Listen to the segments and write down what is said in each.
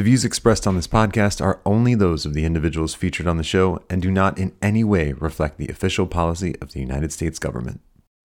The views expressed on this podcast are only those of the individuals featured on the show and do not in any way reflect the official policy of the United States government.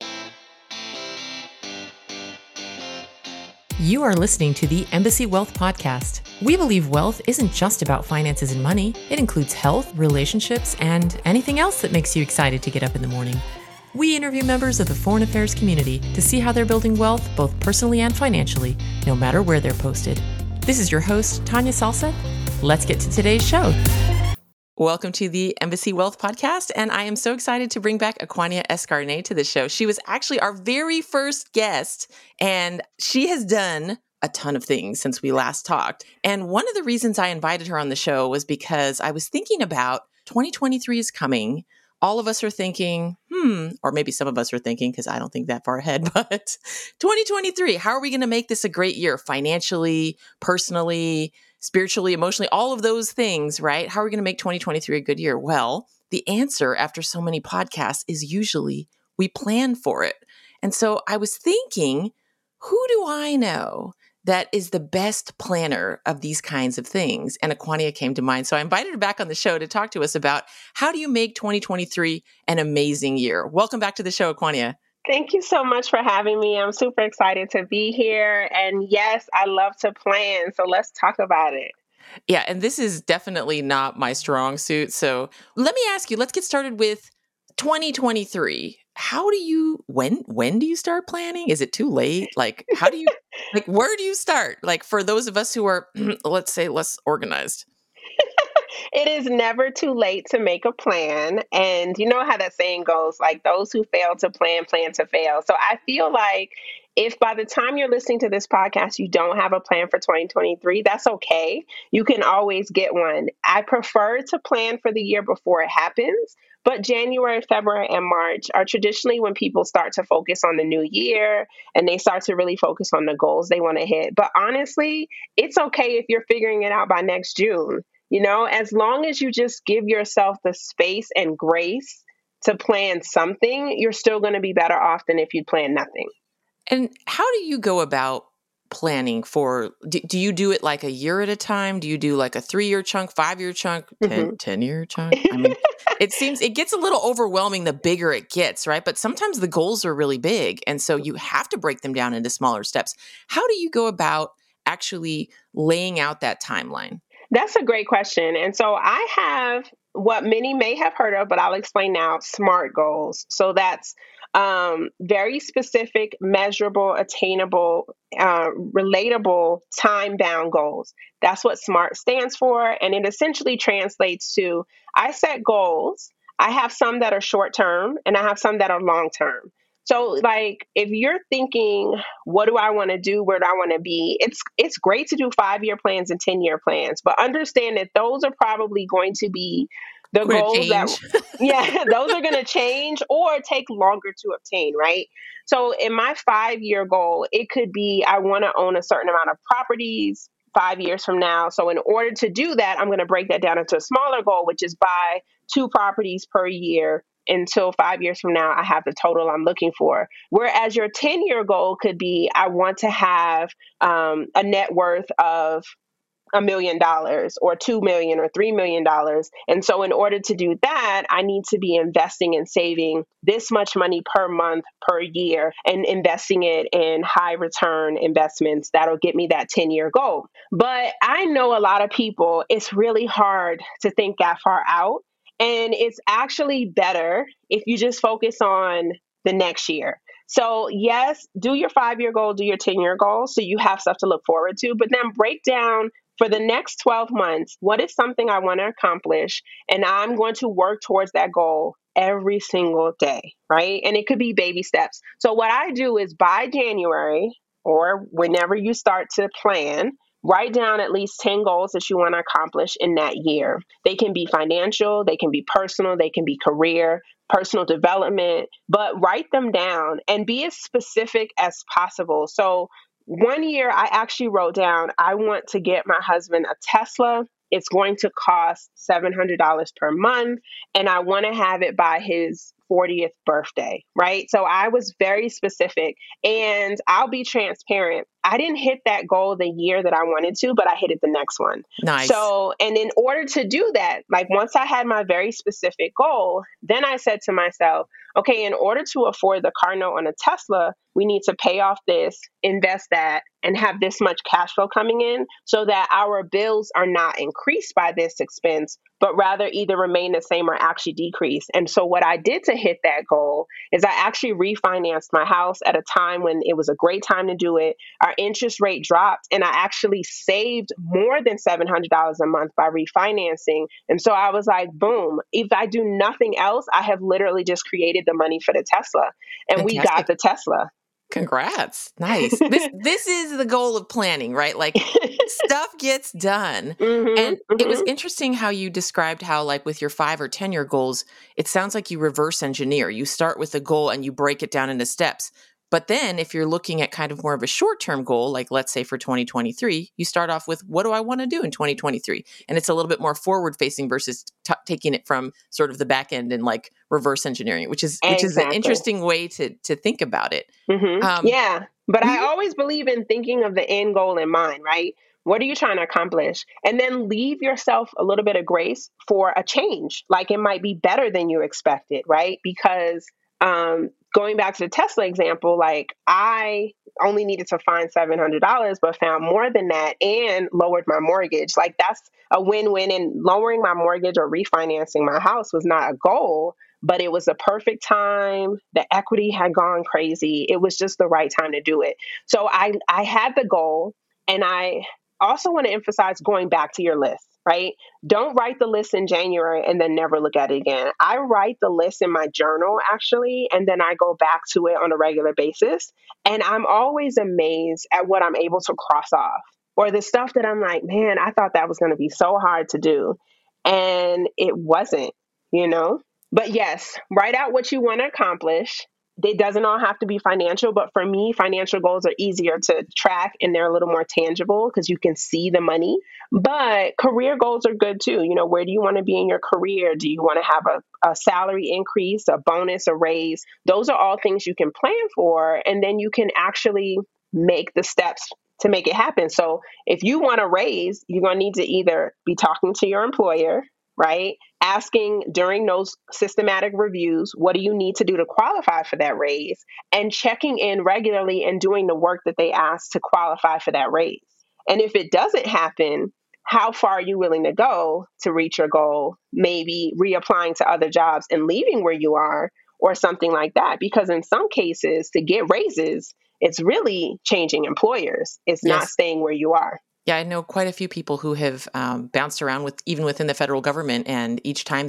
You are listening to the Embassy Wealth Podcast. We believe wealth isn't just about finances and money. It includes health, relationships, and anything else that makes you excited to get up in the morning. We interview members of the foreign affairs community to see how they're building wealth, both personally and financially, no matter where they're posted. This is your host, Tanya Salsa. Let's get to today's show. Welcome to the Embassy Wealth Podcast, and I am so excited to bring back Aquania Escarnet to the show. She was actually our very first guest, and she has done a ton of things since we last talked. And one of the reasons I invited her on the show was because I was thinking about 2023 is coming. All of us are thinking, or maybe some of us are thinking, because I don't think that far ahead, but 2023, how are we going to make this a great year financially, personally, spiritually, emotionally, all of those things, right? How are we going to make 2023 a good year? Well, the answer after so many podcasts is usually we plan for it. And so I was thinking, who do I know that is the best planner of these kinds of things? And Aquania came to mind. So I invited her back on the show to talk to us about how do you make 2023 an amazing year? Welcome back to the show, Aquania. Thank you so much for having me. I'm super excited to be here. And yes, I love to plan. So let's talk about it. Yeah, and this is definitely not my strong suit. So let me ask you, let's get started with 2023. How do you, when do you start planning? Is it too late? Like, how do you, like, where do you start? Like, for those of us who are, let's say, less organized. It is never too late to make a plan. And you know how that saying goes, like those who fail to plan to fail. So I feel like if by the time you're listening to this podcast, you don't have a plan for 2023, that's okay. You can always get one. I prefer to plan for the year before it happens. But January, February, and March are traditionally when people start to focus on the new year and they start to really focus on the goals they want to hit. But honestly, it's okay if you're figuring it out by next June. You know, as long as you just give yourself the space and grace to plan something, you're still going to be better off than if you plan nothing. And how do you go about planning for, do you do it like a year at a time? Do you do like a 3-year chunk, 5-year chunk, 10-year chunk? I mean, it gets a little overwhelming the bigger it gets, right? But sometimes the goals are really big. And so you have to break them down into smaller steps. How do you go about actually laying out that timeline? That's a great question. And so I have what many may have heard of, but I'll explain now, SMART goals. So that's very specific, measurable, attainable, relatable, time-bound goals. That's what SMART stands for. And it essentially translates to, I set goals. I have some that are short-term and I have some that are long-term. So like, if you're thinking, what do I want to do? Where do I want to be? It's great to do 5-year plans and 10-year plans, but understand that those are probably going to be the goals that, those are going to change or take longer to obtain, right? So in my 5-year goal, it could be, I want to own a certain amount of properties 5 years from now. So in order to do that, I'm going to break that down into a smaller goal, which is buy 2 properties per year until 5 years from now, I have the total I'm looking for. Whereas your 10-year goal could be, I want to have a net worth of $1 million or $2 million or $3 million. And so in order to do that, I need to be investing and saving this much money per month, per year, and investing it in high return investments that'll get me that 10-year goal. But I know a lot of people, it's really hard to think that far out. And it's actually better if you just focus on the next year. So yes, do your 5-year goal, do your 10-year goal, so you have stuff to look forward to, but then break down for the next 12 months, what is something I want to accomplish? And I'm going to work towards that goal every single day, right? And it could be baby steps. So what I do is by January or whenever you start to plan, write down at least 10 goals that you want to accomplish in that year. They can be financial, they can be personal, they can be career, personal development, but write them down and be as specific as possible. So one year I actually wrote down, I want to get my husband a Tesla. It's going to cost $700 per month, and I want to have it by his 40th birthday, right? So I was very specific, and I'll be transparent. I didn't hit that goal the year that I wanted to, but I hit it the next one. Nice. So, and in order to do that, like once I had my very specific goal, then I said to myself, okay, in order to afford the car note on a Tesla, we need to pay off this, invest that, and have this much cash flow coming in so that our bills are not increased by this expense, but rather either remain the same or actually decrease. And so what I did to hit that goal is I actually refinanced my house at a time when it was a great time to do it. Our interest rate dropped and I actually saved more than $700 a month by refinancing. And so I was like, boom, if I do nothing else, I have literally just created the money for the Tesla. And Fantastic. We got the Tesla. Congrats. Nice. This is the goal of planning, right? Like stuff gets done. And it was interesting how you described how like with your 5 or 10 year goals, it sounds like you reverse engineer. You start with a goal and you break it down into steps. But then if you're looking at kind of more of a short-term goal, like let's say for 2023, you start off with what do I want to do in 2023? And it's a little bit more forward-facing versus taking it from sort of the back end and like reverse engineering it, which is an interesting way to think about it. Yeah, but I always believe in thinking of the end goal in mind, right? What are you trying to accomplish? And then leave yourself a little bit of grace for a change. Like it might be better than you expected, right? Because going back to the Tesla example, like I only needed to find $700, but found more than that and lowered my mortgage. Like that's a win-win. And lowering my mortgage or refinancing my house was not a goal, but it was a perfect time. The equity had gone crazy. It was just the right time to do it. So I had the goal, and I also want to emphasize going back to your list, right? Don't write the list in January and then never look at it again. I write the list in my journal actually, and then I go back to it on a regular basis. And I'm always amazed at what I'm able to cross off, or the stuff that I'm like, man, I thought that was going to be so hard to do. And it wasn't, you know? But yes, write out what you want to accomplish. It doesn't all have to be financial, but for me, financial goals are easier to track and they're a little more tangible because you can see the money. But career goals are good too. You know, where do you want to be in your career? Do you want to have a salary increase, a bonus, a raise? Those are all things you can plan for, and then you can actually make the steps to make it happen. So if you want a raise, you're going to need to either be talking to your employer, right? Asking during those systematic reviews, what do you need to do to qualify for that raise? And checking in regularly and doing the work that they ask to qualify for that raise. And if it doesn't happen, how far are you willing to go to reach your goal? Maybe reapplying to other jobs and leaving where you are or something like that. Because in some cases, to get raises, it's really changing employers. It's not staying where you are. Yeah, I know quite a few people who have bounced around even within the federal government, and each time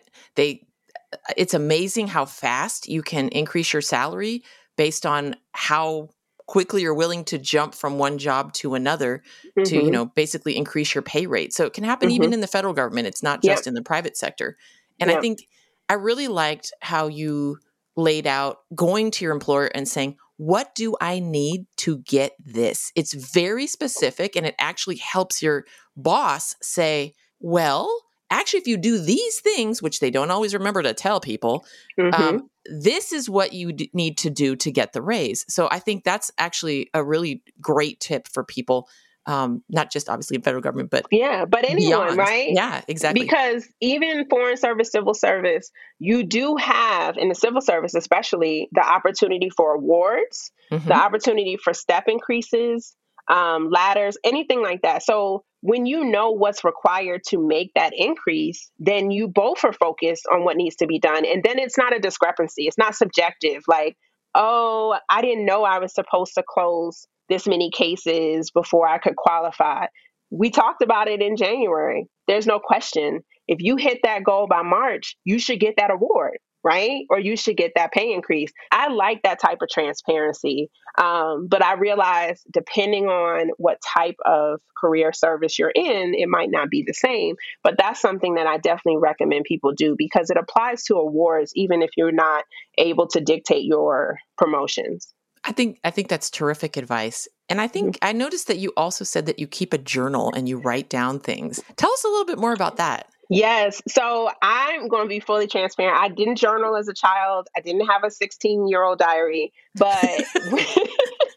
it's amazing how fast you can increase your salary based on how quickly you're willing to jump from one job to another to, you know, basically increase your pay rate. So it can happen even in the federal government. It's not just in the private sector. And I think I really liked how you laid out going to your employer and saying, what do I need to get this? It's very specific, and it actually helps your boss say, well, actually, if you do these things, which they don't always remember to tell people, this is what you need to do to get the raise. So I think that's actually a really great tip for people. Not just obviously federal government, but but anyone, beyond. right? Yeah, exactly. Because even foreign service, civil service, you do have in the civil service, especially the opportunity for awards, the opportunity for step increases, ladders, anything like that. So when you know what's required to make that increase, then you both are focused on what needs to be done. And then it's not a discrepancy. It's not subjective. Like, oh, I didn't know I was supposed to close this many cases before I could qualify. We talked about it in January. There's no question. If you hit that goal by March, you should get that award, right? Or you should get that pay increase. I like that type of transparency. But I realize depending on what type of career service you're in, it might not be the same. But that's something that I definitely recommend people do because it applies to awards, even if you're not able to dictate your promotions. I think that's terrific advice. And I think I noticed that you also said that you keep a journal and you write down things. Tell us a little bit more about that. Yes. So I'm going to be fully transparent. I didn't journal as a child. I didn't have a 16-year-old diary, but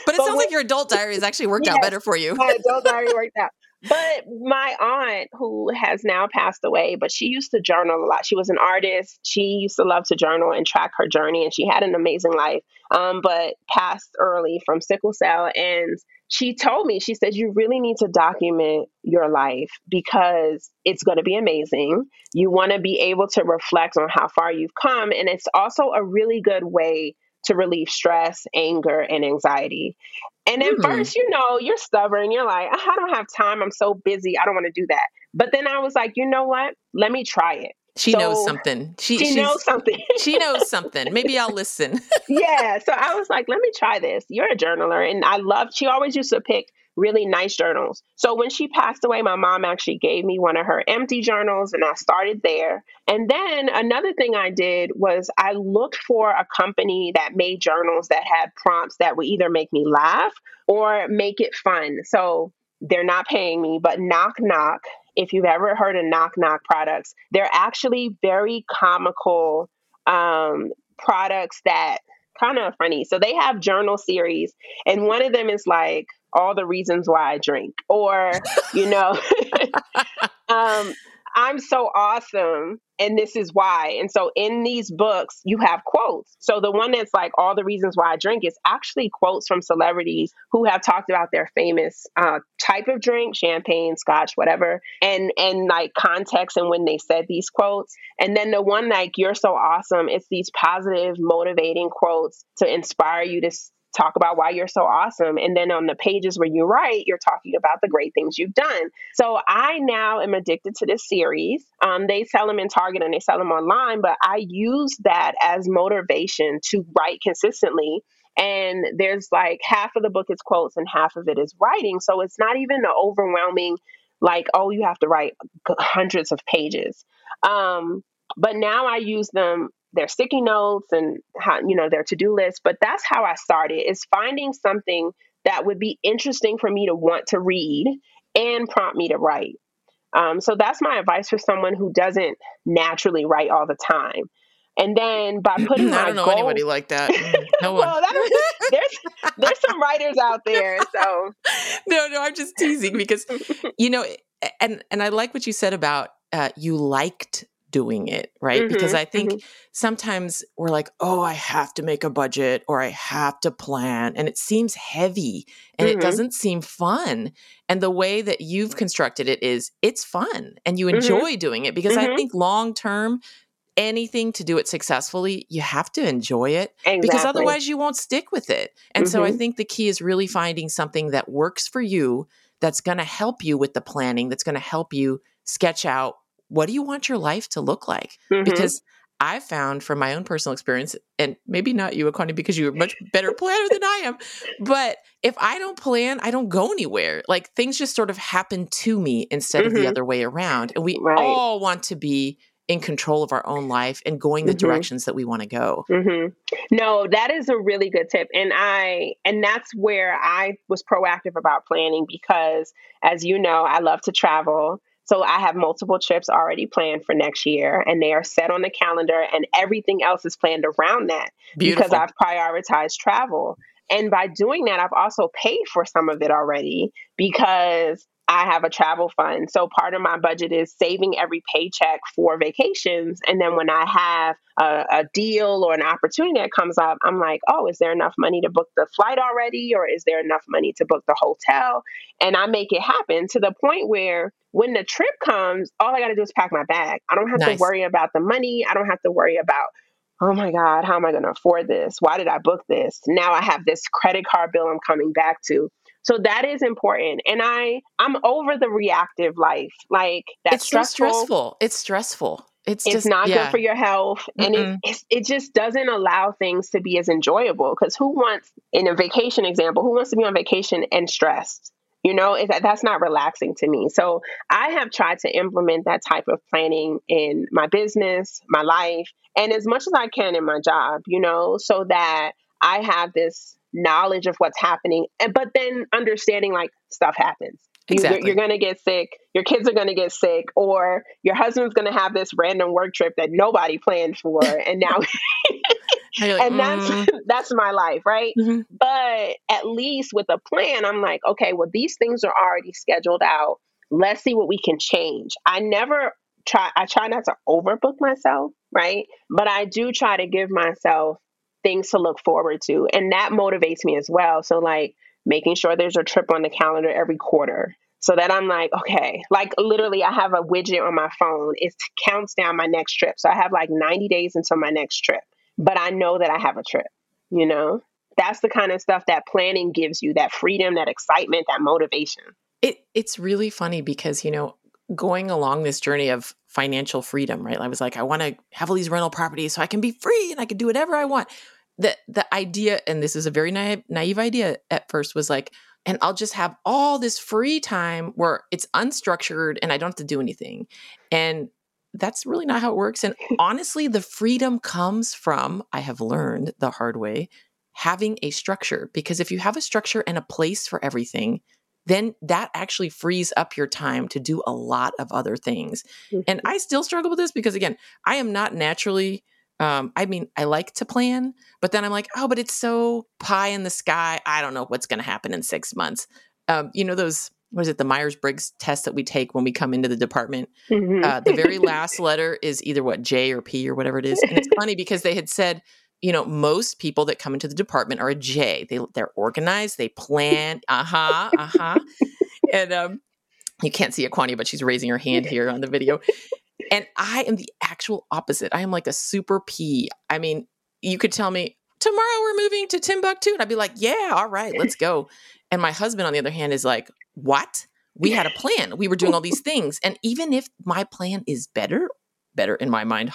But it sounds like your adult diary has actually worked out better for you. My adult diary worked out. But my aunt, who has now passed away, but she used to journal a lot. She was an artist. She used to love to journal and track her journey, and she had an amazing life, but passed early from sickle cell. And she told me, she said, you really need to document your life because it's going to be amazing. You want to be able to reflect on how far you've come. And it's also a really good way to relieve stress, anger, and anxiety. And at first, you're stubborn. You're like, I don't have time. I'm so busy. I don't want to do that. But then I was like, you know what? Let me try it. She knows something. She knows something. She knows something. Maybe I'll listen. Yeah. So I was like, let me try this. You're a journaler. And she always used to pick really nice journals. So when she passed away, my mom actually gave me one of her empty journals and I started there. And then another thing I did was I looked for a company that made journals that had prompts that would either make me laugh or make it fun. So they're not paying me, but Knock Knock, if you've ever heard of Knock Knock products, they're actually very comical products that kind of funny. So they have journal series, and one of them is like all the reasons why I drink, or I'm so awesome and this is why. And so in these books, you have quotes. So the one that's like all the reasons why I drink is actually quotes from celebrities who have talked about their famous type of drink, champagne, scotch, whatever, and like context and when they said these quotes. And then the one like, you're so awesome, it's these positive, motivating quotes to inspire you to talk about why you're so awesome. And then on the pages where you write, you're talking about the great things you've done. So I now am addicted to this series. They sell them in Target and they sell them online, but I use that as motivation to write consistently. And there's like half of the book is quotes and half of it is writing. So it's not even an overwhelming, like, oh, you have to write hundreds of pages. But now I use them, their sticky notes and how, their to-do list. But that's how I started, is finding something that would be interesting for me to want to read and prompt me to write. So that's my advice for someone who doesn't naturally write all the time. And then by putting my I don't know anybody like that. No one. Well, there's some writers out there. So no, I'm just teasing because, and I like what you said about you liked doing it, right? Mm-hmm, because I think sometimes we're like, oh, I have to make a budget or I have to plan, and it seems heavy and it doesn't seem fun. And the way that you've constructed it is it's fun and you enjoy doing it, because I think long term, anything to do it successfully, you have to enjoy it, because otherwise you won't stick with it. And so I think the key is really finding something that works for you, that's going to help you with the planning, that's going to help you sketch out what do you want your life to look like? Because I found from my own personal experience, and maybe not you, Akani, because you're a much better planner than I am, but if I don't plan, I don't go anywhere. Like things just sort of happen to me instead of the other way around. And we all want to be in control of our own life and going the directions that we want to go. No, that is a really good tip. And that's where I was proactive about planning, because as you know, I love to travel. So I have multiple trips already planned for next year, and they are set on the calendar, and everything else is planned around that. Beautiful. Because I've prioritized travel. And by doing that, I've also paid for some of it already, because I have a travel fund. So part of my budget is saving every paycheck for vacations. And then when I have a deal or an opportunity that comes up, I'm like, oh, is there enough money to book the flight already? Or is there enough money to book the hotel? And I make it happen to the point where when the trip comes, all I got to do is pack my bag. I don't have to worry about the money. I don't have to worry about, oh my God, how am I going to afford this? Why did I book this? Now I have this credit card bill I'm coming back to. So that is important. And I'm over the reactive life. Like that's stressful. So stressful. It's stressful. It's just not good for your health. And it just doesn't allow things to be as enjoyable. Because who wants, in a vacation example, who wants to be on vacation and stressed? That's not relaxing to me. So I have tried to implement that type of planning in my business, my life, and as much as I can in my job, so that I have this knowledge of what's happening, but then understanding like stuff happens. Exactly. You're going to get sick. Your kids are going to get sick, or your husband's going to have this random work trip that nobody planned for. And now You're like, And that's my life, right? mhm. But at least with a plan, I'm like, okay, well, these things are already scheduled out. Let's see what we can change. I try not to overbook myself, right? But I do try to give myself things to look forward to. And that motivates me as well. So, like, making sure there's a trip on the calendar every quarter. So that I'm like, okay, like literally, I have a widget on my phone. It counts down my next trip. So I have like 90 days until my next trip, but I know that I have a trip, you know? That's the kind of stuff that planning gives you, that freedom, that excitement, that motivation. It's really funny because, going along this journey of financial freedom, right? I was like, I want to have all these rental properties so I can be free and I can do whatever I want. The idea, and this is a very naive idea at first, was like, and I'll just have all this free time where it's unstructured and I don't have to do anything. And that's really not how it works. And honestly, the freedom comes from, I have learned the hard way, having a structure. Because if you have a structure and a place for everything, then that actually frees up your time to do a lot of other things. And I still struggle with this because, again, I am not naturally, I like to plan, but then I'm like, oh, but it's so pie in the sky. I don't know what's going to happen in 6 months. Those, what is it, the Myers-Briggs test that we take when we come into the department? The very last letter is either what, J or P or whatever it is. And it's funny because they had said, most people that come into the department are a J. They're organized. They plan. And you can't see Aquania, but she's raising her hand here on the video. And I am the actual opposite. I am like a super P. I mean, you could tell me, tomorrow we're moving to Timbuktu. And I'd be like, yeah, all right, let's go. And my husband, on the other hand, is like, what? We had a plan. We were doing all these things. And even if my plan is better in my mind,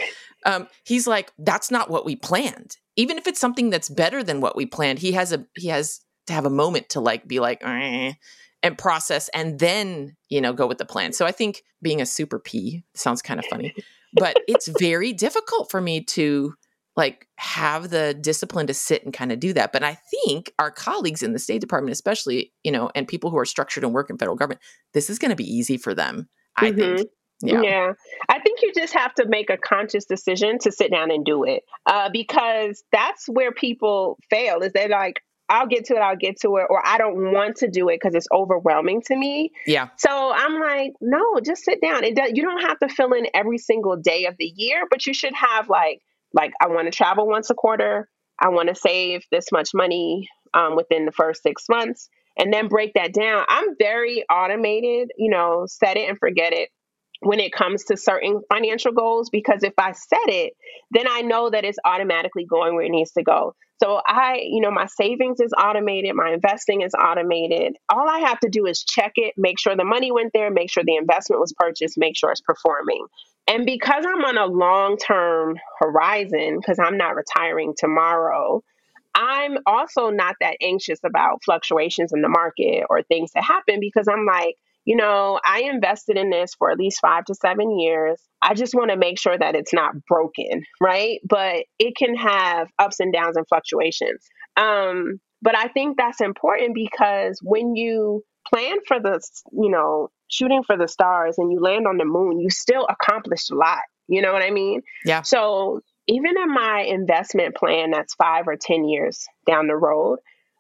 he's like, that's not what we planned. Even if it's something that's better than what we planned, he has to have a moment to like be like, and process and then, go with the plan. So I think being a super P sounds kind of funny, but it's very difficult for me to like have the discipline to sit and kind of do that. But I think our colleagues in the State Department, especially, and people who are structured and work in federal government, this is going to be easy for them. I think. Yeah. I think you just have to make a conscious decision to sit down and do it. Because that's where people fail, is they're like, I'll get to it, or I don't want to do it because it's overwhelming to me. Yeah. So I'm like, no, just sit down. You don't have to fill in every single day of the year, but you should have like I want to travel once a quarter. I want to save this much money within the first 6 months, and then break that down. I'm very automated, set it and forget it when it comes to certain financial goals, because if I set it, then I know that it's automatically going where it needs to go. So my savings is automated. My investing is automated. All I have to do is check it, make sure the money went there, make sure the investment was purchased, make sure it's performing. And because I'm on a long-term horizon, because I'm not retiring tomorrow, I'm also not that anxious about fluctuations in the market or things that happen, because I'm like, I invested in this for at least 5 to 7 years. I just want to make sure that it's not broken, right? But it can have ups and downs and fluctuations. But I think that's important, because when you plan for the, shooting for the stars and you land on the moon, you still accomplished a lot. You know what I mean? Yeah. So even in my investment plan, that's 5 or 10 years down the road,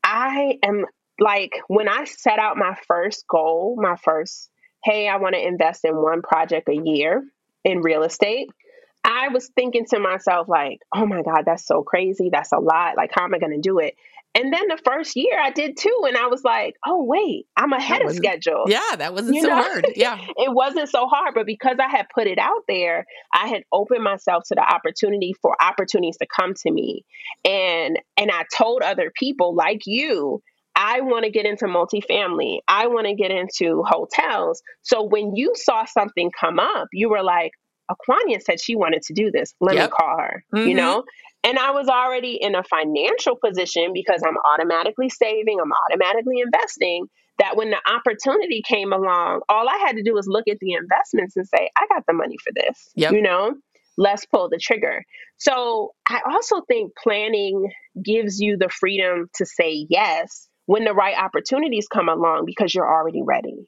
I am like, when I set out my first goal, hey, I want to invest in one project a year in real estate, I was thinking to myself, like, oh my God, that's so crazy. That's a lot. Like, how am I going to do it? And then the first year I did 2. And I was like, oh, wait, I'm ahead of schedule. Yeah, that wasn't so hard. Yeah. It wasn't so hard. But because I had put it out there, I had opened myself to the opportunity for opportunities to come to me. And I told other people like you, I want to get into multifamily. I want to get into hotels. So when you saw something come up, you were like, Aquania said she wanted to do this. Let me call her, And I was already in a financial position, because I'm automatically saving, I'm automatically investing, that when the opportunity came along, all I had to do was look at the investments and say, I got the money for this, let's pull the trigger. So I also think planning gives you the freedom to say yes when the right opportunities come along, because you're already ready,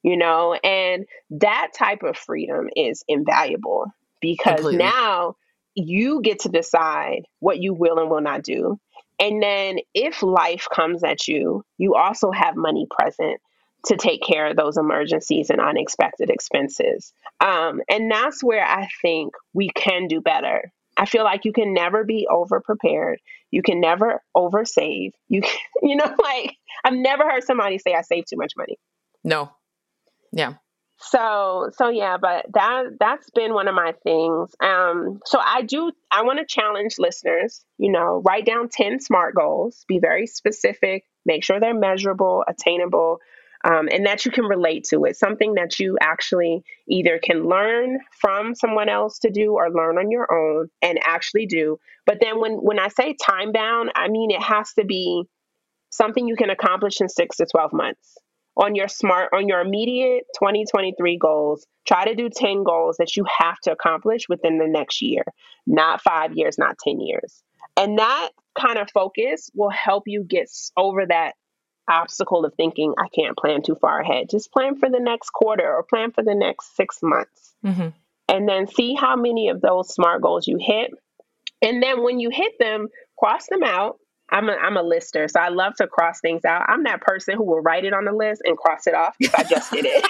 and that type of freedom is invaluable, because Completely. Now you get to decide what you will and will not do. And then if life comes at you, you also have money present to take care of those emergencies and unexpected expenses. And that's where I think we can do better. I feel like you can never be over prepared. You can never over save. Like I've never heard somebody say I save too much money. No. Yeah. So yeah, but that's been one of my things. So I want to challenge listeners, write down 10 SMART goals, be very specific, make sure they're measurable, attainable, and that you can relate to it. Something that you actually either can learn from someone else to do or learn on your own and actually do. But then when I say time bound, I mean, it has to be something you can accomplish in 6 to 12 months. On your immediate 2023 goals, try to do 10 goals that you have to accomplish within the next year, not 5 years, not 10 years. And that kind of focus will help you get over that obstacle of thinking, I can't plan too far ahead. Just plan for the next quarter or plan for the next 6 months. Mm-hmm. And then see how many of those SMART goals you hit. And then when you hit them, cross them out. I'm a lister, so I love to cross things out. I'm that person who will write it on the list and cross it off if I just did it.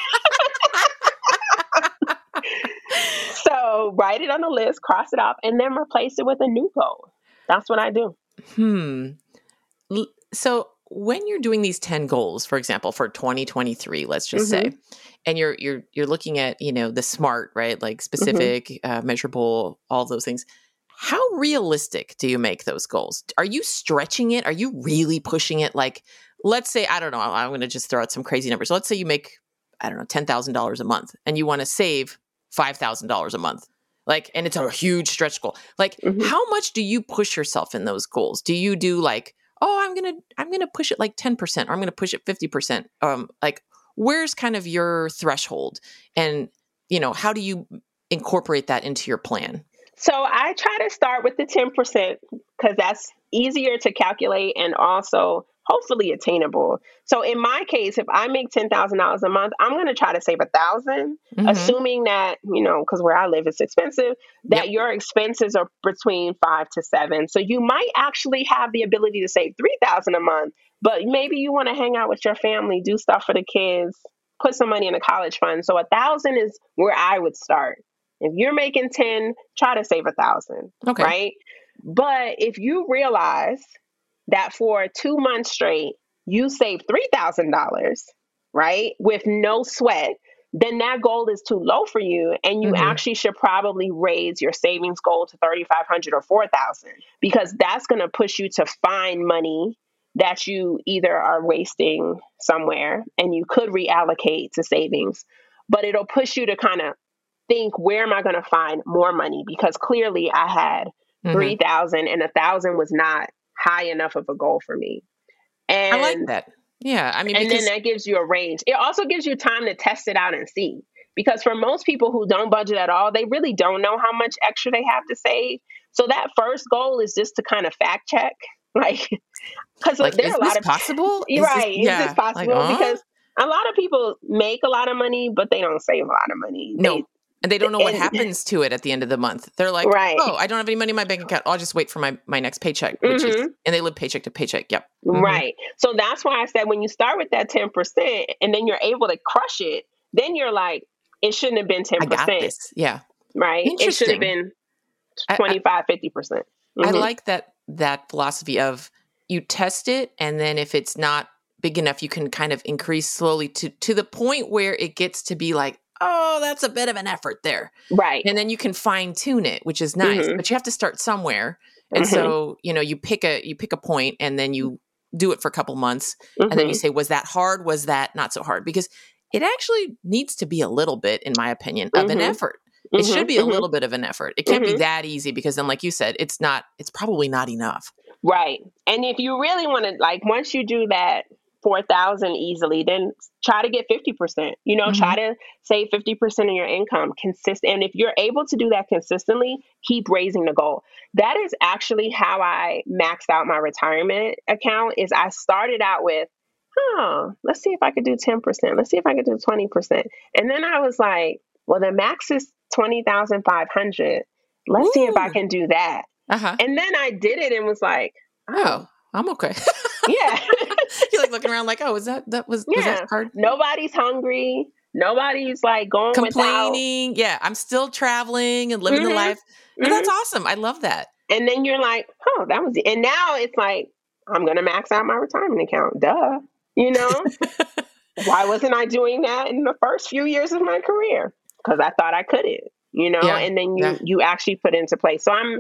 So write it on the list, cross it off, and then replace it with a new goal. That's what I do. So when you're doing these 10 goals, for example, for 2023, let's just say, and you're looking at, the SMART, right? Like specific, measurable, all those things. How realistic do you make those goals? Are you stretching it? Are you really pushing it? Like, let's say, I don't know, I'm going to just throw out some crazy numbers. Let's say you make, I don't know, $10,000 a month and you want to save $5,000 a month. Like, and it's a huge stretch goal. Like, how much do you push yourself in those goals? Do you do like, oh, I'm going to push it like 10% or I'm going to push it 50%? Like, where's kind of your threshold? And, how do you incorporate that into your plan? So I try to start with the 10% because that's easier to calculate and also hopefully attainable. So in my case, if I make $10,000 a month, I'm going to try to save $1,000, assuming that, because where I live, it's expensive, that your expenses are between 5 to 7. So you might actually have the ability to save $3,000 a month, but maybe you want to hang out with your family, do stuff for the kids, put some money in a college fund. So $1,000 is where I would start. If you're making 10, try to save $1,000, right? But if you realize that for 2 months straight, you save $3,000, right, with no sweat, then that goal is too low for you. And you actually should probably raise your savings goal to $3,500 or $4,000, because that's going to push you to find money that you either are wasting somewhere and you could reallocate to savings, but it'll push you to kind of think, where am I going to find more money? Because clearly I had 3,000 and 1,000 was not high enough of a goal for me. And I like that. Yeah. I mean, and then that gives you a range. It also gives you time to test it out and see, because for most people who don't budget at all, they really don't know how much extra they have to save. So that first goal is just to kind of fact check, like, because there are a lot of possible. Is this possible? Like, because a lot of people make a lot of money, but they don't save a lot of money. And they don't know what happens to it at the end of the month. They're like, oh, I don't have any money in my bank account. I'll just wait for my next paycheck, which is, and they live paycheck to paycheck. Yep. Right. So that's why I said, when you start with that 10% and then you're able to crush it, then you're like, it shouldn't have been 10%. I got this. Yeah. Right. It should have been 25, 50%. I like that philosophy of you test it. And then if it's not big enough, you can kind of increase slowly to the point where it gets to be like, oh, that's a bit of an effort there. Right. And then you can fine tune it, which is nice, but you have to start somewhere. And so, you pick a point and then you do it for a couple months and then you say, was that hard? Was that not so hard? Because it actually needs to be a little bit, in my opinion, of an effort. It should be a little bit of an effort. It can't be that easy, because then, like you said, it's probably not enough. Right. And if you really want to, like, once you do that 4,000 easily, then try to get 50%, try to save 50% of your income consistent. And if you're able to do that consistently, keep raising the goal. That is actually how I maxed out my retirement account. Is I started out with, let's see if I could do 10%. Let's see if I could do 20%. And then I was like, well, the max is 20,500. Let's see if I Ooh. can do that. Uh-huh. And then I did it and was like, Oh, I'm okay. yeah. You're like looking around like, oh, was that Yeah. hard? Nobody's hungry. Nobody's like going without. Complaining. Yeah, I'm still traveling and living the hmm life. But that's awesome. I love that. And then you're like, oh, that was it. And now it's like, I'm going to max out my retirement account. Duh. You know, why wasn't I doing that in the first few years of my career? Because I thought I couldn't, you know, Yeah. and then Yeah. you actually put into place. So I'm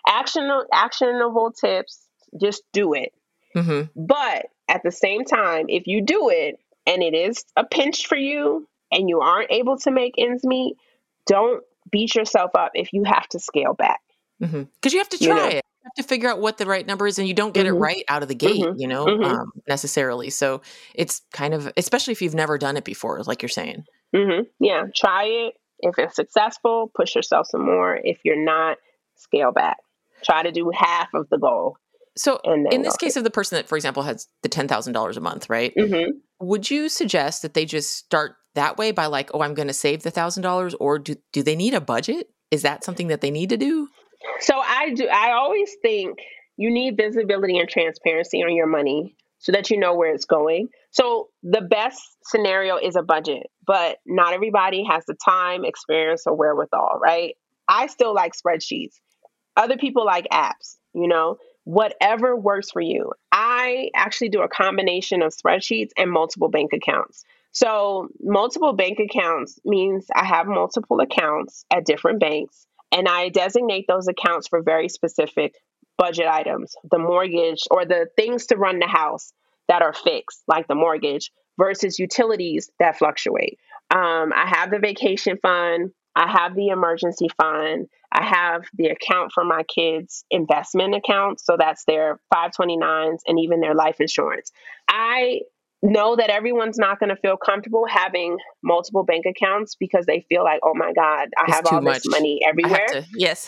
actionable tips, just do it. Mm-hmm. But at the same time, if you do it and it is a pinch for you and you aren't able to make ends meet, don't beat yourself up if you have to scale back. Because you have to You try know? it. You have to figure out what the right number is, and you don't get it Mhm. right out of the gate, Mhm. you know, Mhm. necessarily. So it's kind of, especially if you've never done it before, like you're saying. Yeah, try it. If it's successful, push yourself some more. If you're not, scale back. Try to do half of the goal. So And then in this go case of the person that, for example, has the $10,000 a month, right? Mhm. Would you suggest that they just start that way by like, oh, I'm going to save the $1,000, or do they need a budget? Is that something that they need to do? So I always think you need visibility and transparency on your money so that you know where it's going. So the best scenario is a budget, but not everybody has the time, experience, or wherewithal, right? I still like spreadsheets. Other people like apps, you know, whatever works for you. I actually do a combination of spreadsheets and multiple bank accounts. So, multiple bank accounts means I have multiple accounts at different banks, and I designate those accounts for very specific budget items, the mortgage or the things to run the house that are fixed, like the mortgage, versus utilities that fluctuate. I have the vacation fund, I have the emergency fund, I have the account for my kids' investment account. So that's their 529s and even their life insurance. I know that everyone's not going to feel comfortable having multiple bank accounts because they feel like, oh my God, I It's have too all this much. money I have everywhere. to, yes.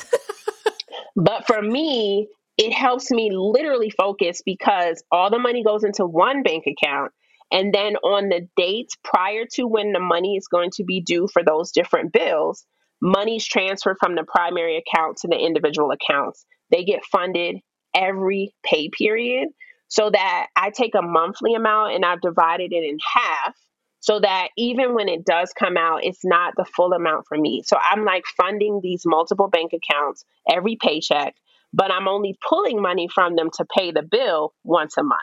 But for me, it helps me literally focus because all the money goes into one bank account. And then on the dates prior to when the money is going to be due for those different bills, money's transferred from the primary account to the individual accounts. They get funded every pay period so that I take a monthly amount and I've divided it in half so that even when it does come out, it's not the full amount for me. So I'm like funding these multiple bank accounts every paycheck, but I'm only pulling money from them to pay the bill once a month.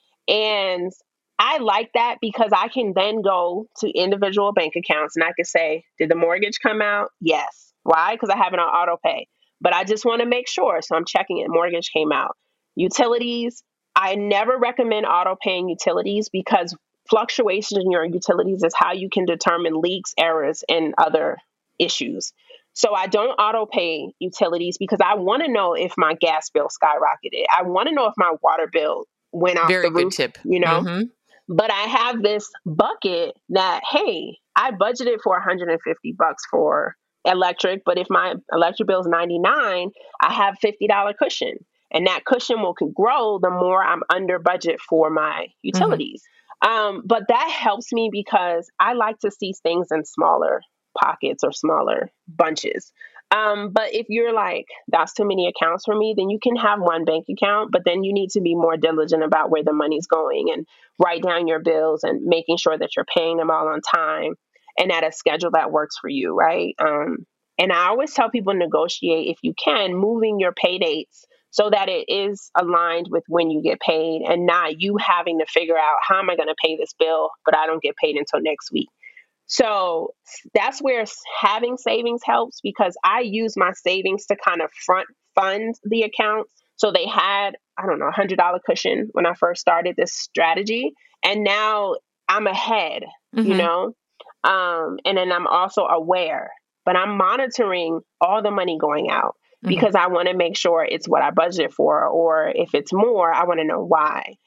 And I like that because I can then go to individual bank accounts and I can say, did the mortgage come out? Yes. Why? Because I have it on auto pay. But I just want to make sure. So I'm checking it. Mortgage came out. Utilities, I never recommend auto paying utilities because fluctuations in your utilities is how you can determine leaks, errors, and other issues. So I don't auto pay utilities because I want to know if my gas bill skyrocketed. I want to know if my water bill went off Very the good roof, tip. you know? Mm-hmm. But I have this bucket that, hey, I budgeted for $150 for electric, but if my electric bill is $99, I have $50 cushion. And that cushion will grow the more I'm under budget for my utilities. But that helps me because I like to see things in smaller pockets or smaller bunches. But if you're like, that's too many accounts for me, then you can have one bank account, but then you need to be more diligent about where the money's going and write down your bills and making sure that you're paying them all on time and at a schedule that works for you, right? And I always tell people negotiate, if you can, moving your pay dates so that it is aligned with when you get paid and not you having to figure out how am I going to pay this bill, but I don't get paid until next week. So that's where having savings helps because I use my savings to kind of front fund the accounts. So they had, I don't know, $100 cushion when I first started this strategy. And now I'm ahead, you know? And then I'm also aware, but I'm monitoring all the money going out because I want to make sure it's what I budgeted for, or if it's more, I want to know why.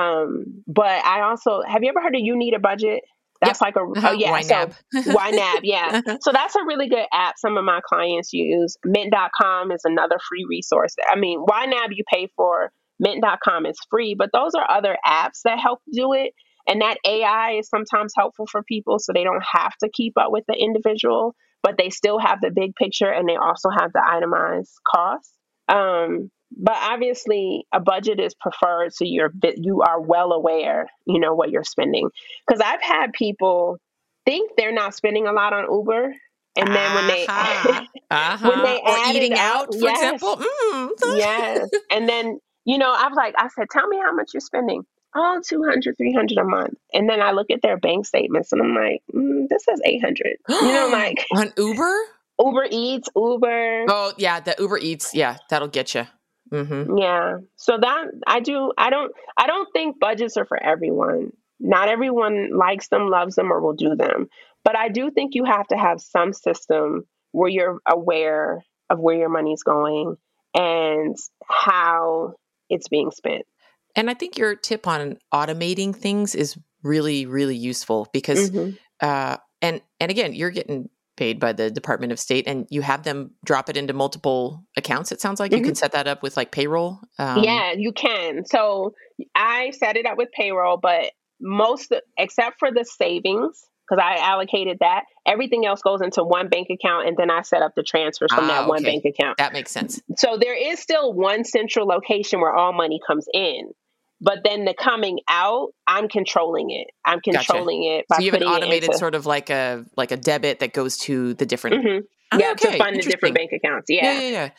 But I also, have you ever heard of You Need a Budget? That's like YNAB. YNAB, yeah. So that's a really good app some of my clients use. Mint.com is another free resource. I mean, YNAB you pay for, Mint.com is free, but those are other apps that help do it. And that AI is sometimes helpful for people so they don't have to keep up with the individual, but they still have the big picture and they also have the itemized costs. But obviously a budget is preferred. So you are well aware, what you're spending. Because I've had people think they're not spending a lot on Uber. And then when they when they or add eating it up, out, for yes, example. yes. And then, I said, tell me how much you're spending. Oh, 200, 300 a month. And then I look at their bank statements and I'm like, this says 800. Like on Uber? Uber Eats, Uber. Oh yeah. The Uber Eats. Yeah. That'll get you. Mm-hmm. Yeah. So that I don't think budgets are for everyone. Not everyone likes them, loves them, or will do them. But I do think you have to have some system where you're aware of where your money's going and how it's being spent. And I think your tip on automating things is really, really useful because, and again, you're getting paid by the Department of State and you have them drop it into multiple accounts. It sounds like you can set that up with like payroll. Yeah, you can. So I set it up with payroll, but except for the savings, because I allocated that, everything else goes into one bank account and then I set up the transfers from that one bank account. That makes sense. So there is still one central location where all money comes in. But then the coming out, I'm controlling it. I'm controlling it by so you have an putting automated sort of like a debit that goes to the different. to fund the different bank accounts. Yeah.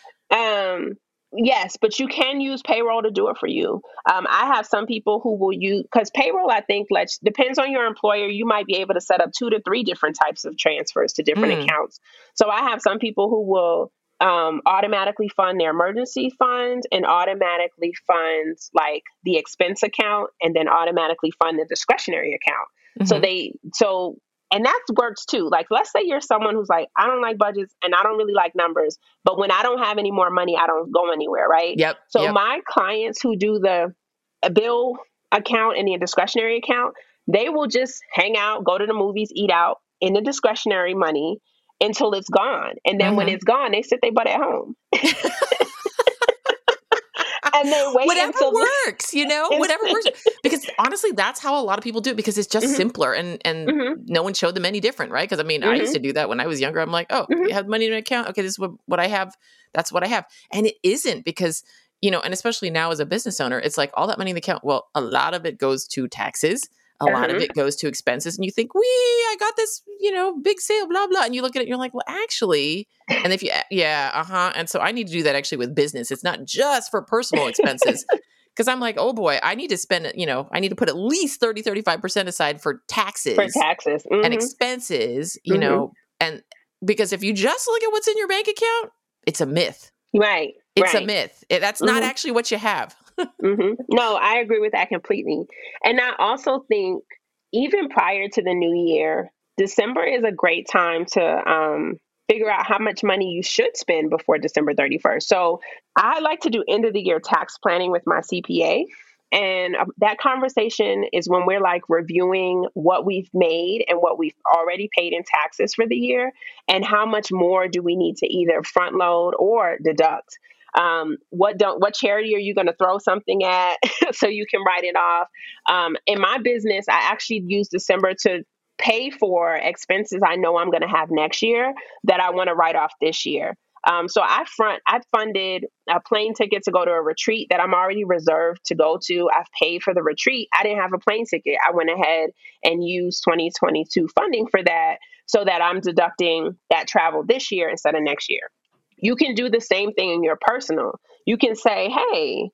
Yes, but you can use payroll to do it for you. I have some people who will use, because payroll, I think, depends on your employer. You might be able to set up 2 to 3 different types of transfers to different accounts. So I have some people who will automatically fund their emergency fund and automatically fund like the expense account and then automatically fund the discretionary account. And that works too. Like, let's say you're someone who's like, I don't like budgets and I don't really like numbers, but when I don't have any more money, I don't go anywhere. Right. Yep. So my clients who do the bill account and the discretionary account, they will just hang out, go to the movies, eat out in the discretionary money until it's gone. And then when it's gone, they sit their butt at home. And then wait whatever works, whatever works. Because honestly, that's how a lot of people do it because it's just simpler and no one showed them any different, right? Because I mean, I used to do that when I was younger. I'm like, oh, you have money in an account. Okay, this is what I have. That's what I have. And it isn't because, and especially now as a business owner, it's like all that money in the account. Well, a lot of it goes to taxes. A lot of it goes to expenses. And you think, I got this, big sale, blah, blah. And you look at it, and you're like, well, actually, and if you, And so I need to do that actually with business. It's not just for personal expenses. Because I'm like, oh boy, I need to spend, I need to put at least 30, 35% aside for taxes. And expenses, and because if you just look at what's in your bank account, it's a myth. Right. It's a myth. That's not actually what you have. No, I agree with that completely. And I also think even prior to the new year, December is a great time to figure out how much money you should spend before December 31st. So I like to do end of the year tax planning with my CPA. And that conversation is when we're like reviewing what we've made and what we've already paid in taxes for the year and how much more do we need to either front load or deduct. What charity are you going to throw something at so you can write it off? In my business, I actually use December to pay for expenses I know I'm going to have next year that I want to write off this year. So I funded a plane ticket to go to a retreat that I'm already reserved to go to. I've paid for the retreat. I didn't have a plane ticket. I went ahead and used 2022 funding for that so that I'm deducting that travel this year instead of next year. You can do the same thing in your personal. You can say, hey,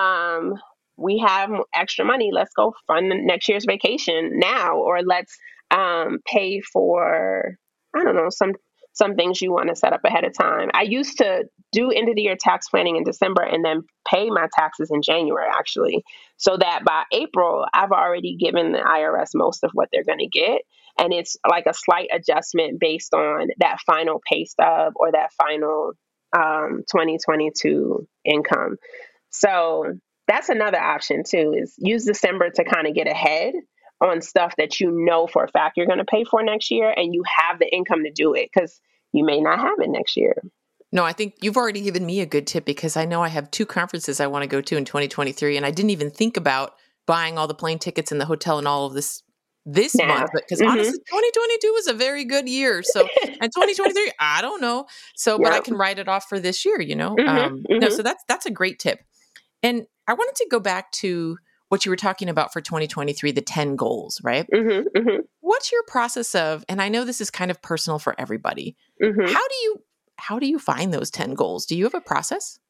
we have extra money. Let's go fund next year's vacation now, or let's pay for, I don't know, some things you want to set up ahead of time. I used to do end of the year tax planning in December and then pay my taxes in January, actually, so that by April, I've already given the IRS most of what they're going to get. And it's like a slight adjustment based on that final pay stub or that final 2022 income. So that's another option too, is use December to kind of get ahead on stuff that you know for a fact you're going to pay for next year and you have the income to do it because you may not have it next year. No, I think you've already given me a good tip because I know I have 2 conferences I want to go to in 2023 and I didn't even think about buying all the plane tickets and the hotel and all of this Now. month, but because honestly, 2022 was a very good year. So, and 2023, I don't know. So, but I can write it off for this year, No, so that's a great tip. And I wanted to go back to what you were talking about for 2023, the 10 goals, right? What's your process of, and I know this is kind of personal for everybody. How do you find those 10 goals? Do you have a process?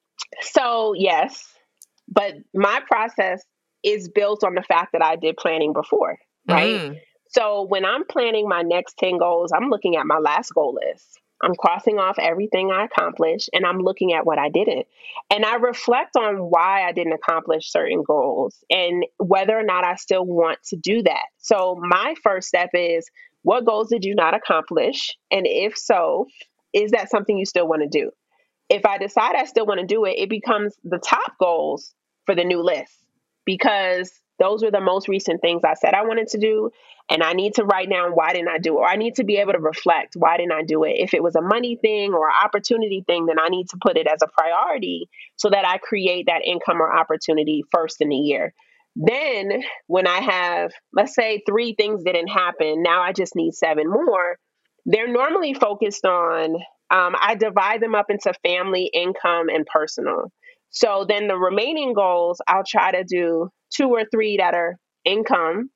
So yes, but my process is built on the fact that I did planning before, right? So when I'm planning my next 10 goals, I'm looking at my last goal list. I'm crossing off everything I accomplished and I'm looking at what I didn't. And I reflect on why I didn't accomplish certain goals and whether or not I still want to do that. So my first step is, what goals did you not accomplish? And if so, is that something you still want to do? If I decide I still want to do it, it becomes the top goals for the new list because those were the most recent things I said I wanted to do. And I need to write down, why didn't I do it? Or I need to be able to reflect, why didn't I do it? If it was a money thing or opportunity thing, then I need to put it as a priority so that I create that income or opportunity first in the year. Then when I have, let's say 3 things didn't happen, now I just need 7 more. They're normally focused on, I divide them up into family, income, and personal. So then the remaining goals, I'll try to do 2 or 3 that are income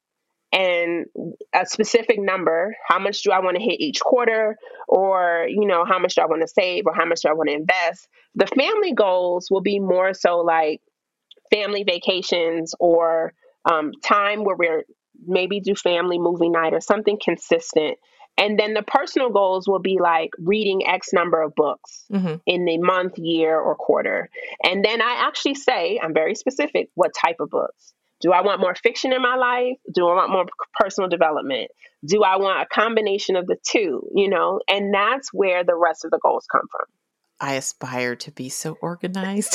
and a specific number. How much do I want to hit each quarter? Or, how much do I want to save or how much do I want to invest? The family goals will be more so like family vacations or time where we're maybe do family movie night or something consistent. And then the personal goals will be like reading X number of books in the month, year, or quarter. And then I actually say, I'm very specific, what type of books. Do I want more fiction in my life? Do I want more personal development? Do I want a combination of the two, And that's where the rest of the goals come from. I aspire to be so organized.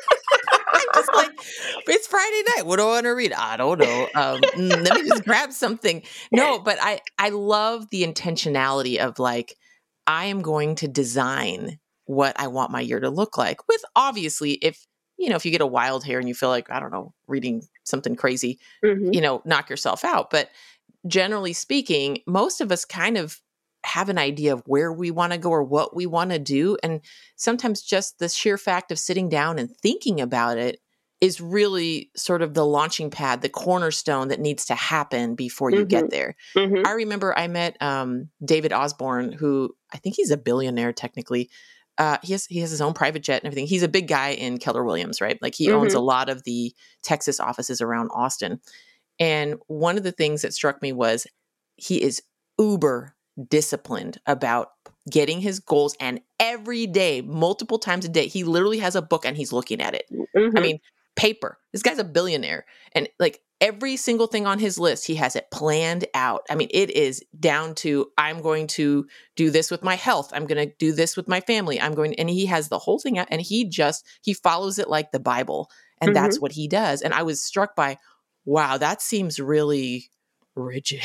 Just like, it's Friday night. What do I want to read? I don't know. Let me just grab something. No, but I love the intentionality of like, I am going to design what I want my year to look like with obviously if you get a wild hair and you feel like, I don't know, reading something crazy, knock yourself out. But generally speaking, most of us kind of have an idea of where we want to go or what we want to do. And sometimes just the sheer fact of sitting down and thinking about it is really sort of the launching pad, the cornerstone that needs to happen before you get there. I remember I met David Osborne, who I think he's a billionaire technically. He has his own private jet and everything. He's a big guy in Keller Williams, right? Like he owns a lot of the Texas offices around Austin. And one of the things that struck me was he is uber disciplined about getting his goals. And every day, multiple times a day, he literally has a book and he's looking at it. I mean, paper. This guy's a billionaire. And like every single thing on his list, he has it planned out. I mean, it is down to, I'm going to do this with my health. I'm going to do this with my family. And he has the whole thing out and he follows it like the Bible. And that's what he does. And I was struck by, wow, that seems really rigid.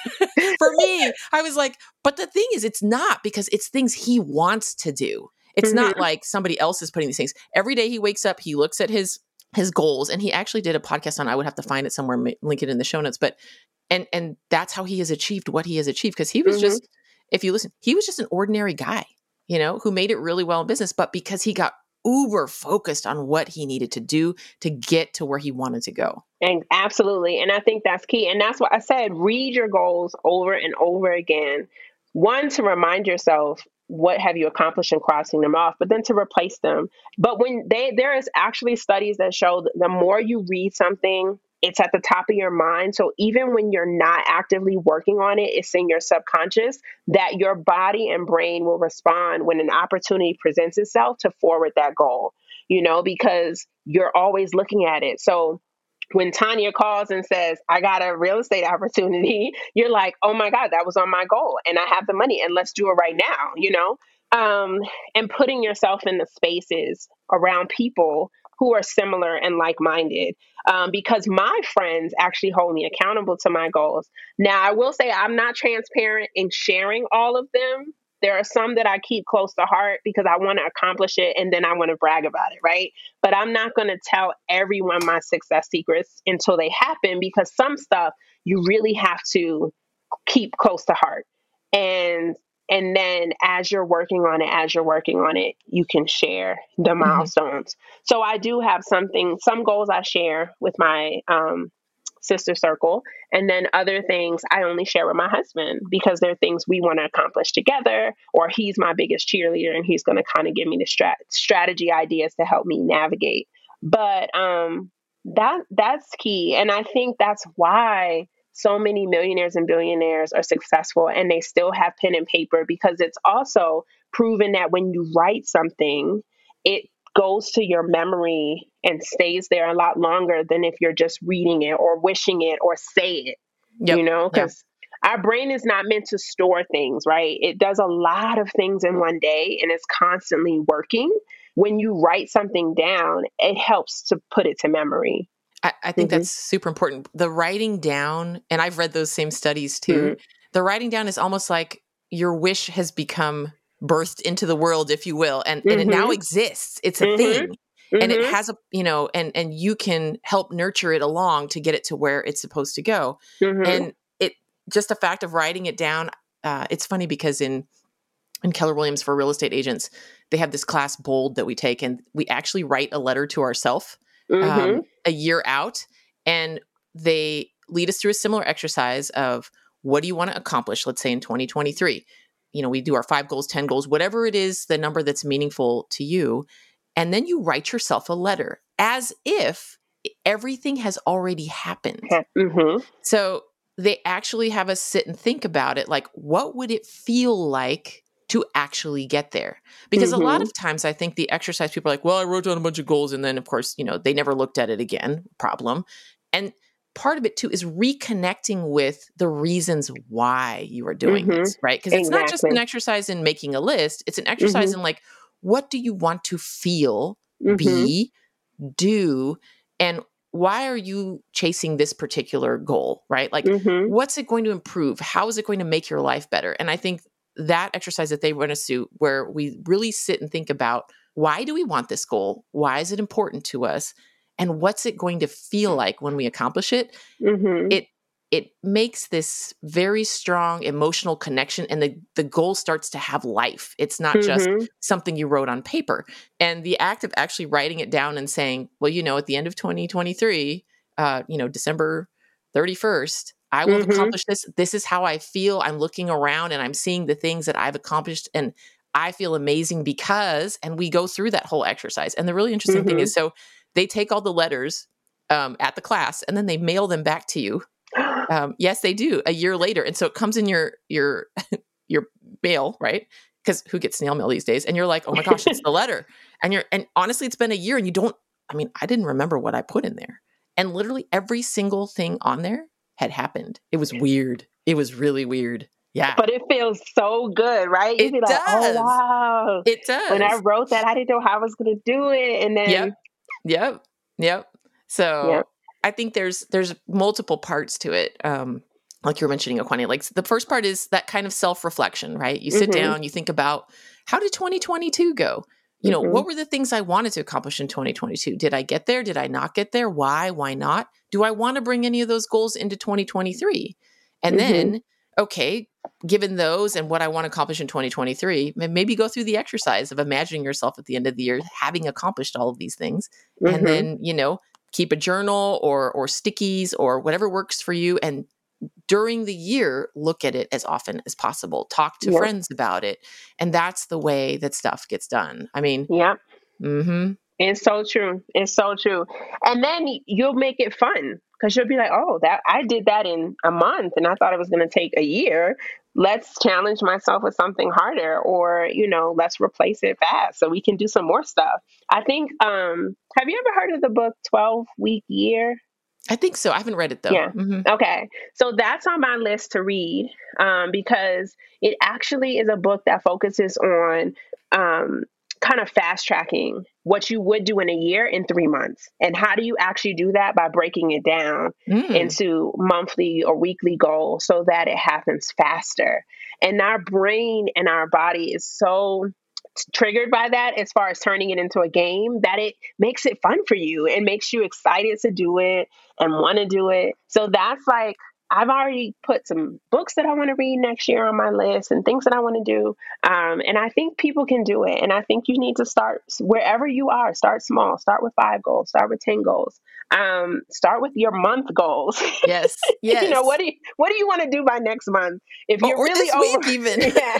For me, I was like, but the thing is, it's not, because it's things he wants to do. It's not like somebody else is putting these things. Every day he wakes up, he looks at his goals, and he actually did a podcast on, I would have to find it somewhere, link it in the show notes, but, and that's how he has achieved what he has achieved. Cause he was just, if you listen, he was just an ordinary guy, who made it really well in business, but because he got uber focused on what he needed to do to get to where he wanted to go. And absolutely. And I think that's key. And that's why I said, read your goals over and over again. One, to remind yourself, what have you accomplished in crossing them off, but then to replace them. But there is actually studies that show that the more you read something, it's at the top of your mind. So even when you're not actively working on it, it's in your subconscious that your body and brain will respond when an opportunity presents itself to forward that goal, because you're always looking at it. So when Tanya calls and says, I got a real estate opportunity, you're like, oh my God, that was on my goal and I have the money and let's do it right now, and putting yourself in the spaces around people who are similar and like-minded, because my friends actually hold me accountable to my goals. Now, I will say I'm not transparent in sharing all of them. There are some that I keep close to heart because I want to accomplish it and then I want to brag about it, right? But I'm not going to tell everyone my success secrets until they happen, because some stuff you really have to keep close to heart. And then as you're working on it, you can share the milestones. So I do have some goals I share with my sister circle. And then other things I only share with my husband, because they're things we want to accomplish together, or he's my biggest cheerleader and he's going to kind of give me the strategy ideas to help me navigate. But that's key. And I think that's why so many millionaires and billionaires are successful and they still have pen and paper, because it's also proven that when you write something, it goes to your memory and stays there a lot longer than if you're just reading it or wishing it or say it, because our brain is not meant to store things, right? It does a lot of things in one day and it's constantly working. When you write something down, it helps to put it to memory. I think that's super important. The writing down, and I've read those same studies too. The writing down is almost like your wish has become birthed into the world, if you will, and it now exists. It's a thing, and it has a, and you can help nurture it along to get it to where it's supposed to go. And it just the fact of writing it down. It's funny because in Keller Williams for real estate agents, they have this class Bold that we take, and we actually write a letter to ourselves. A year out, and they lead us through a similar exercise of what do you want to accomplish, let's say in 2023. We do our 5 goals, 10 goals, whatever it is, the number that's meaningful to you. And then you write yourself a letter as if everything has already happened. So they actually have us sit and think about it. Like, what would it feel like to actually get there? Because a lot of times I think the exercise, people are like, well, I wrote down a bunch of goals. And then of course, they never looked at it again. Problem. And part of it too is reconnecting with the reasons why you are doing this, right? Because it's not just an exercise in making a list. It's an exercise in like, what do you want to feel, be, do, and why are you chasing this particular goal, right? Like, what's it going to improve? How is it going to make your life better? And I think that exercise that they run us through, where we really sit and think about, why do we want this goal? Why is it important to us? And what's it going to feel like when we accomplish it? It makes this very strong emotional connection, and the goal starts to have life. It's not just something you wrote on paper. And the act of actually writing it down and saying, well, at the end of 2023, December 31st, I will have accomplished this. This is how I feel. I'm looking around and I'm seeing the things that I've accomplished, and I feel amazing because, and we go through that whole exercise. And the really interesting thing is, so they take all the letters at the class and then they mail them back to you. Yes, they do, a year later. And so it comes in your mail, right? Because who gets snail mail these days? And you're like, oh my gosh, it's the letter. And honestly, it's been a year and I didn't remember what I put in there. And literally every single thing on there had happened. It was weird. It was really weird. Yeah. But it feels so good, right? You'd be like, oh, wow. It does. When I wrote that, I didn't know how I was going to do it. And then. Yep. So I think there's multiple parts to it. Like you were mentioning, Akwani, like the first part is that kind of self-reflection, right? You sit down, you think about, how did 2022 go? What were the things I wanted to accomplish in 2022? Did I get there? Did I not get there? Why? Why not? Do I want to bring any of those goals into 2023? And then, okay, given those and what I want to accomplish in 2023, maybe go through the exercise of imagining yourself at the end of the year having accomplished all of these things. And then, keep a journal or stickies or whatever works for you. And during the year, look at it as often as possible. Talk to friends about it. And that's the way that stuff gets done. I mean, It's so true. It's so true. And then you'll make it fun, because you'll be like, oh, that I did that in a month and I thought it was going to take a year. Let's challenge myself with something harder, or, let's replace it fast so we can do some more stuff. I think, have you ever heard of the book 12-Week Year? I think so. I haven't read it though. Yeah. Okay. So that's on my list to read, because it actually is a book that focuses on kind of fast tracking what you would do in a year in 3 months. And how do you actually do that? By breaking it down into monthly or weekly goals so that it happens faster. And our brain and our body is so triggered by that, as far as turning it into a game, that it makes it fun for you. It makes you excited to do it and want to do it. So that's like, I've already put some books that I want to read next year on my list and things that I want to do. And I think people can do it. And I think you need to start wherever you are. Start small. Start with 5 goals. Start with 10 goals. Start with your month goals. Yes. Yes. You know, what do you want to do by next month? If you're or really this week even. Yeah.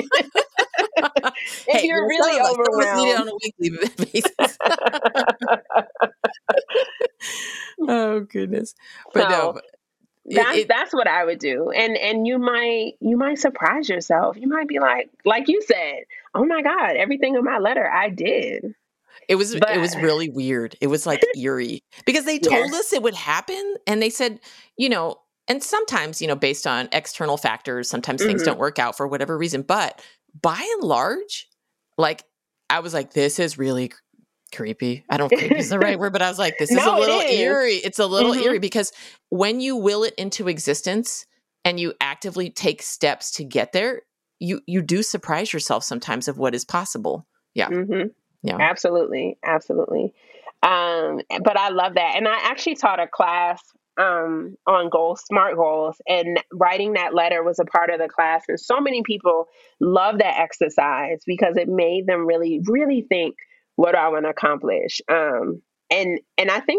If you're really overwhelmed on a weekly basis. Oh goodness. But so, that's what I would do. And you might surprise yourself. You might be like you said, oh my God, everything in my letter I did. It was really weird. It was like eerie because they told us it would happen, and they said, you know, and sometimes, you know, based on external factors, sometimes things don't work out for whatever reason. But by and large, like, I was like, this is really creepy. I don't know if creepy is the right word, but I was like, this is a little eerie. It's a little eerie because when you will it into existence and you actively take steps to get there, you do surprise yourself sometimes of what is possible. Yeah. Yeah. Absolutely. Absolutely. But I love that. And I actually taught a class on goals, SMART goals, and writing that letter was a part of the class. And so many people love that exercise because it made them really, really think, what do I want to accomplish? And I think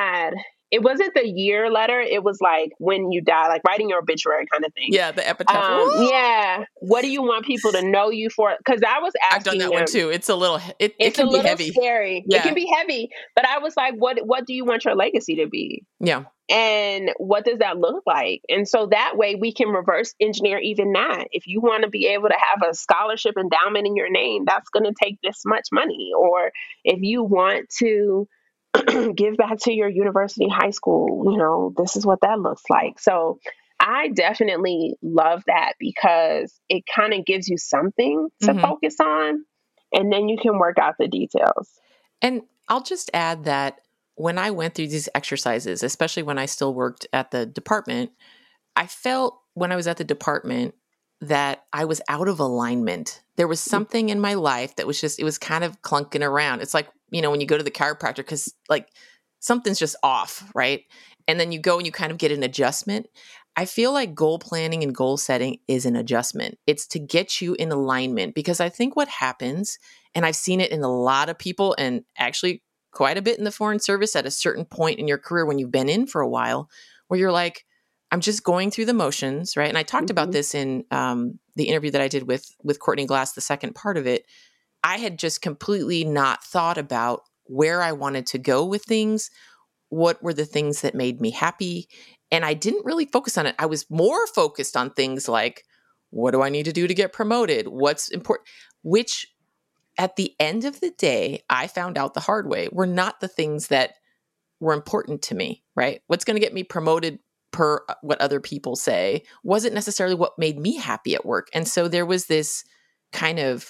it wasn't the year letter. It was like when you die, like writing your obituary kind of thing. Yeah, the epitaph. Yeah. What do you want people to know you for? Because I was asking I've done that one too. It's a little, it it's can a be little heavy. Scary. Yeah. It can be heavy. But I was like, what do you want your legacy to be? Yeah. And what does that look like? And so that way we can reverse engineer even that. If you want to be able to have a scholarship endowment in your name, that's going to take this much money. Or if you want to give back to your university, high school, you know, this is what that looks like. So I definitely love that because it kind of gives you something to focus on, and then you can work out the details. And I'll just add that when I went through these exercises, especially when I still worked at the department, I felt when I was at the department that I was out of alignment. There was something in my life that was just, it was kind of clunking around. It's like, you know, when you go to the chiropractor, because like something's just off, right? And then you go and you kind of get an adjustment. I feel like goal planning and goal setting is an adjustment. It's to get you in alignment, because I think what happens, and I've seen it in a lot of people and actually quite a bit in the Foreign Service at a certain point in your career when you've been in for a while, where you're like, I'm just going through the motions, right? And I talked about this in the interview that I did with Courtney Glass, the second part of it. I had just completely not thought about where I wanted to go with things. What were the things that made me happy? And I didn't really focus on it. I was more focused on things like, what do I need to do to get promoted? What's important? Which at the end of the day, I found out the hard way, were not the things that were important to me, right? What's going to get me promoted per what other people say wasn't necessarily what made me happy at work. And so there was this kind of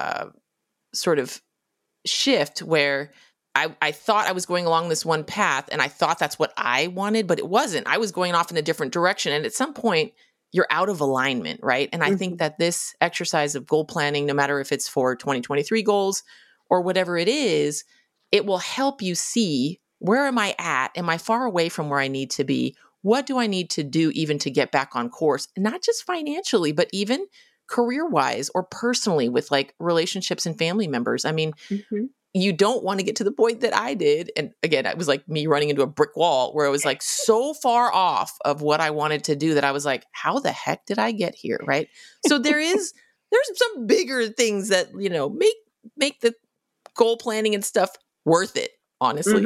sort of shift where I thought I was going along this one path and I thought that's what I wanted, but it wasn't. I was going off in a different direction. And at some point, you're out of alignment, right? And I think that this exercise of goal planning, no matter if it's for 2023 goals or whatever it is, it will help you see, where am I at? Am I far away from where I need to be? What do I need to do even to get back on course? Not just financially, but even career-wise or personally with like relationships and family members. I mean, you don't want to get to the point that I did. And again, it was like me running into a brick wall where I was like so far off of what I wanted to do that I was like, how the heck did I get here? Right. So there's some bigger things that, you know, make the goal planning and stuff worth it, honestly.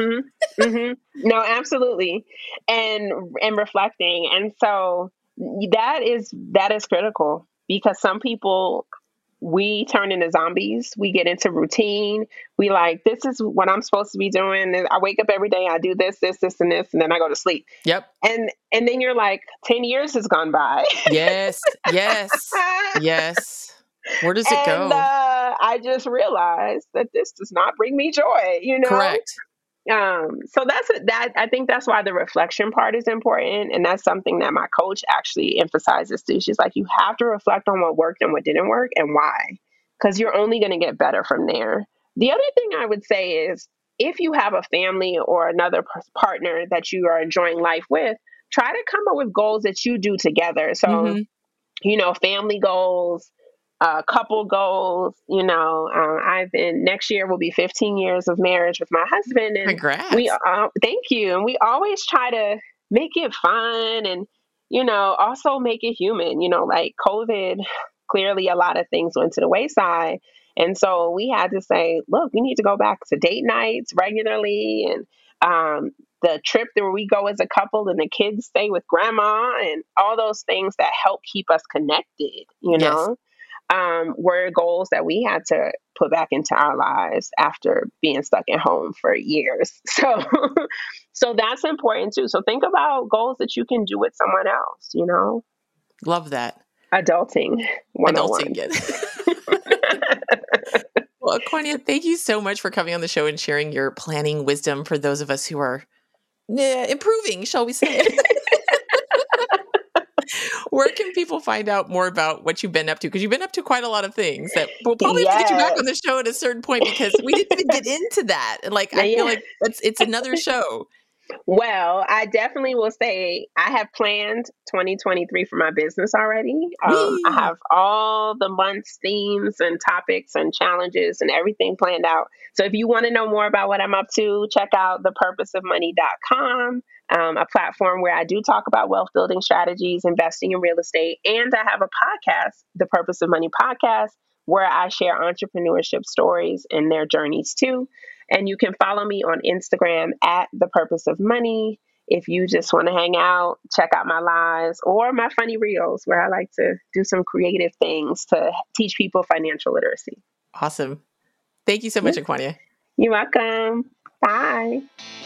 No, absolutely. And reflecting. And so that is critical, because some people, we turn into zombies. We get into routine. We like, this is what I'm supposed to be doing. And I wake up every day. I do this, and this, and then I go to sleep. Yep. And then you're like, 10 years has gone by. Yes. Where does it go? I just realized that this does not bring me joy, Correct. So that I think that's why the reflection part is important. And that's something that my coach actually emphasizes too. She's like, you have to reflect on what worked and what didn't work and why, because you're only going to get better from there. The other thing I would say is if you have a family or another partner that you are enjoying life with, try to come up with goals that you do together. So, family goals, couple goals, next year will be 15 years of marriage with my husband. And Congrats. Thank you. And we always try to make it fun and, also make it human, like COVID, clearly a lot of things went to the wayside. And so we had to say, look, we need to go back to date nights regularly. And, the trip where we go as a couple and the kids stay with grandma and all those things that help keep us connected, were goals that we had to put back into our lives after being stuck at home for years. So that's important too. So think about goals that you can do with someone else, Love that. Adulting 101. Adulting, Well, Kwanya, thank you so much for coming on the show and sharing your planning wisdom for those of us who are improving, shall we say. Where can people find out more about what you've been up to? Because you've been up to quite a lot of things that we'll probably have to get you back on the show at a certain point because we didn't even get into that. And I feel like it's another show. Well, I definitely will say I have planned 2023 for my business already. I have all the months, themes, and topics and challenges and everything planned out. So if you want to know more about what I'm up to, check out thepurposeofmoney.com, a platform where I do talk about wealth building strategies, investing in real estate. And I have a podcast, The Purpose of Money Podcast, where I share entrepreneurship stories and their journeys too. And you can follow me on Instagram at The Purpose of Money. If you just want to hang out, check out my lives or my funny reels where I like to do some creative things to teach people financial literacy. Awesome. Thank you so much, Kwanya. You're welcome. Bye.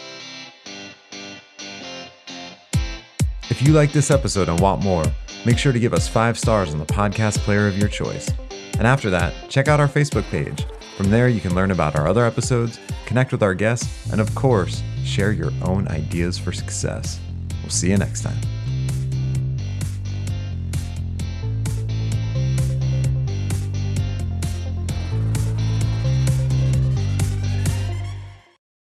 If you like this episode and want more, make sure to give us 5 stars on the podcast player of your choice. And after that, check out our Facebook page. From there, you can learn about our other episodes, connect with our guests, and of course, share your own ideas for success. We'll see you next time.